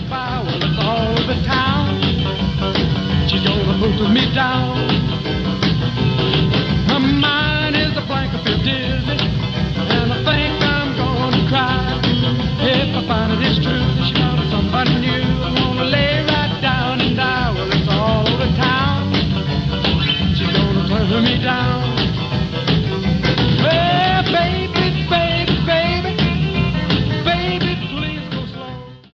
fire, well, it's all over town. She's gonna put me down. My mind is a blank, I feel dizzy, and I think I'm gonna cry. If I find it is true that she found somebody new, I'm gonna lay right down and die. Well, it's all over town. She's gonna turn me down.